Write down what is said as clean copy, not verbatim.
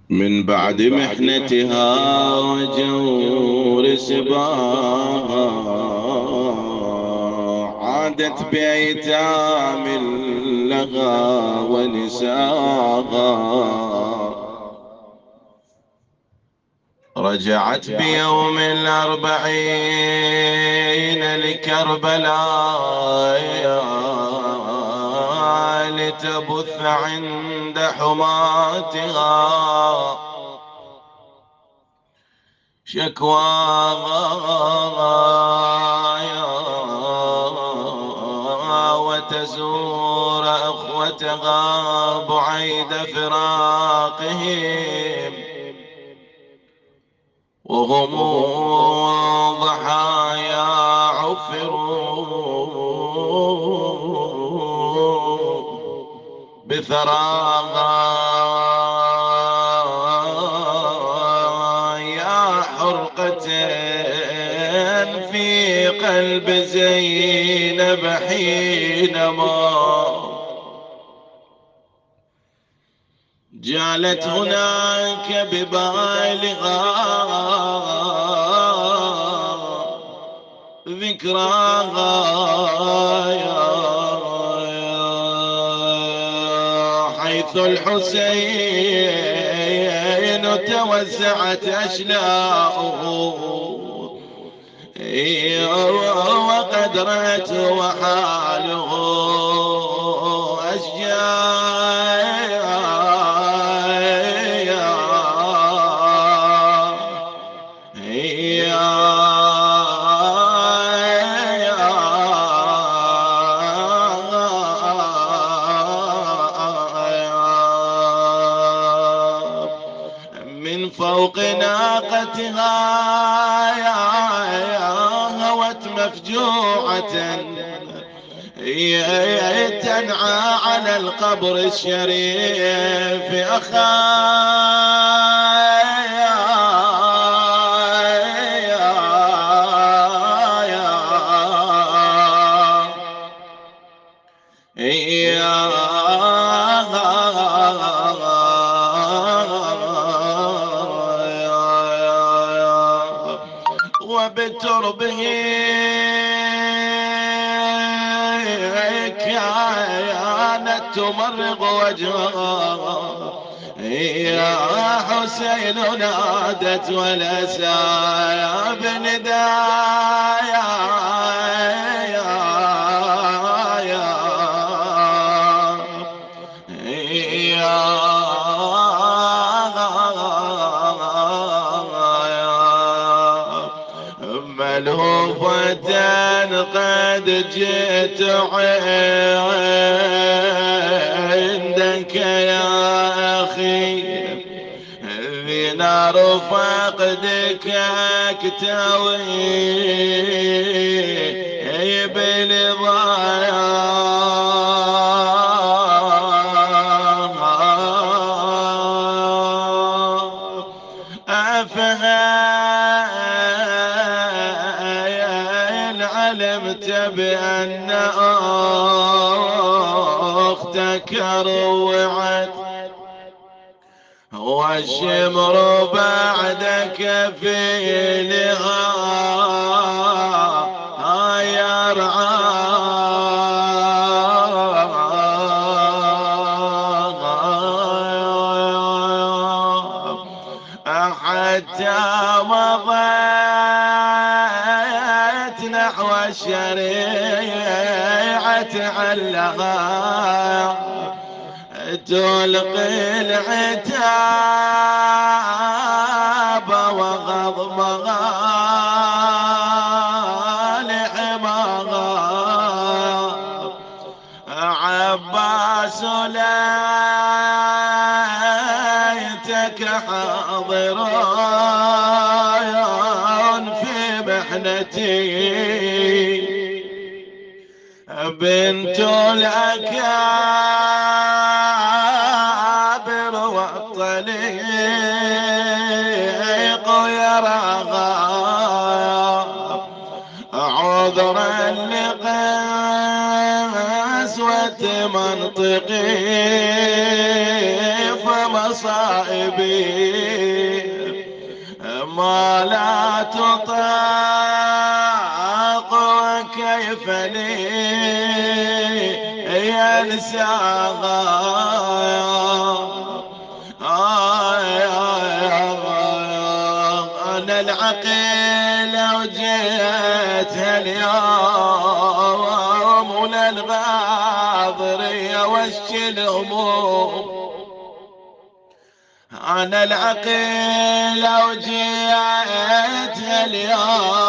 من بعد محنتها وجور سباها عادت بأيتام لها ونساها. رجعت بيوم الأربعين لكربلاء لتبث عند حماتها شكواها وتزور أخوتها بعيد فراقهم وهم ضحايا عفروا بثراها. يا حرقة في قلب زينب حينما جعلت هناك ببالغا ذكراها. حيث الحسين توزعت أشلاؤه وقد رأت وحاله أشجار. من فوق ناقتها هوت مفجوعة تنعى على القبر الشريف وبتربه كانت تمرغ وجهها. يا حسين نادت والأسى بندايا ملهوفة قد جئت عندك يا أخي ذي نار فقدك أكتوي بلظايا. علمت بأن أختك روعت والشمر بعدك في لها يرعى حتى مضيت نحو الشريعة علها تلقي العتاب وغضبها لحماها. عباس ليتك حاضر في محنتي بنت الأكابر والطليق يراها عذرا لقسوة منطقي فما مصائبي ما لا تطاق، وكيف لي ينساها. أنا العقيل وجيت اليوم وللغاضرية واشكي الهموم. أنا العقيل وجيت اليوم